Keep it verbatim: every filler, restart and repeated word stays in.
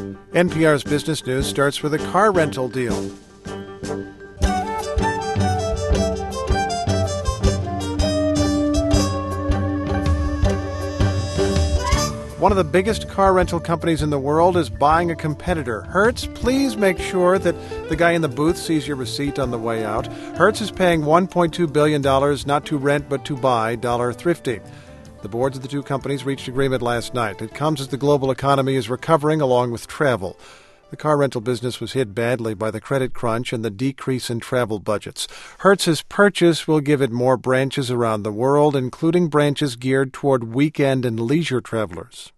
N P R's Business News starts with a car rental deal. One of the biggest car rental companies in the world is buying a competitor. Hertz, please make sure that the guy in the booth sees your receipt on the way out. Hertz is paying one point two billion dollars not to rent but to buy Dollar Thrifty. The boards of the two companies reached agreement last night. It comes as the global economy is recovering along with travel. The car rental business was hit badly by the credit crunch and the decrease in travel budgets. Hertz's purchase will give it more branches around the world, including branches geared toward weekend and leisure travelers.